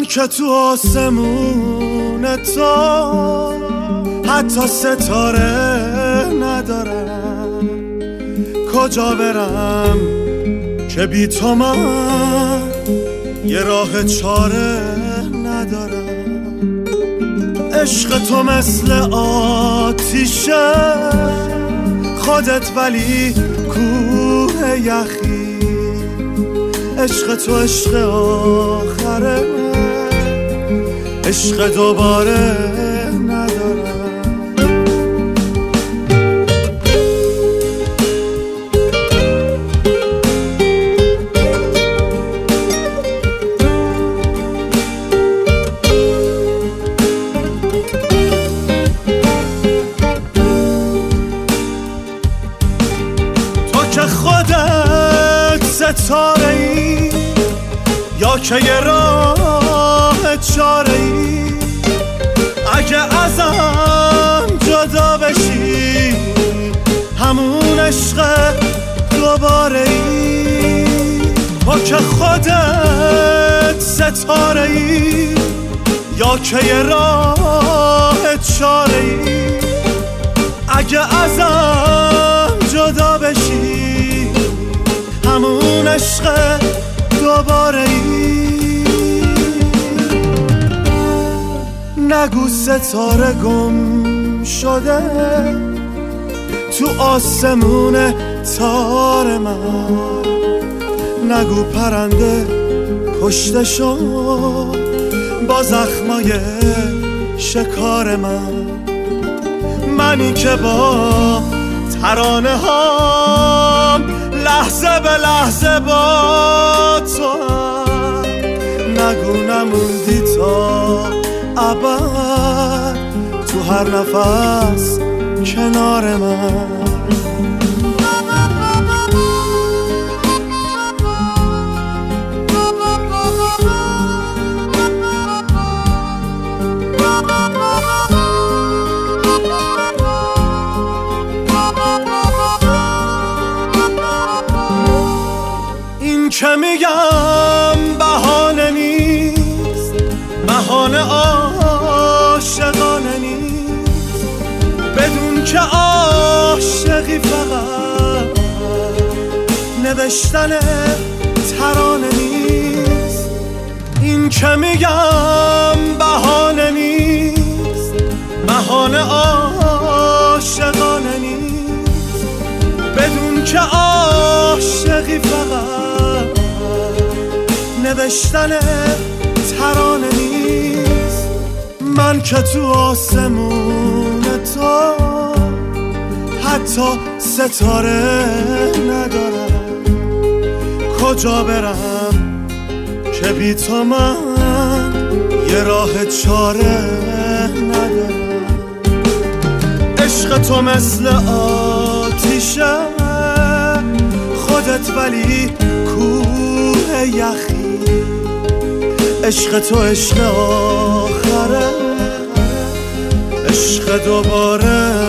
من که تو آسمون تو حتی ستاره ندارم، کجا برم که بی تو من یه راه چاره ندارم. عشق تو مثل آتیشه، خودت ولی کوه یخی. عشق تو عشق آخره، عشق دوباره ندارم. تو که خودت ستاره ای یا که یه راه چاره ای، اگه ازم جدا بشی همون عشق دوباره ای. تو که خودت ستاره ای یا که یه راه چاره ای، اگه ازم جدا بشی همون عشق دوباره ای. نگو ستاره گم شده تو آسمون تار من، نگو پرنده کشته شد با زخمای شکار من. منی که با ترانه هام لحظه به لحظه با تو هم، نگو نموندی تا ابد تو هر نفس کنار من. این که میگم بهانه نیست، بهانه عاشقانه نیست، بدون که عاشقی فقط نوشتن ترانه نیست. این که میگم بهانه نیست، بهانه عاشقانه نیست، بدون که عاشقی فقط نوشتن ترانه نیست. من که تو آسمون تو حتی ستاره ندارم، کجا برم که بی تو من یه راه چاره ندارم. عشق تو مثل آتیشه، خودت ولی کوه یخی. عشق تو عشق آخره، عشق دوباره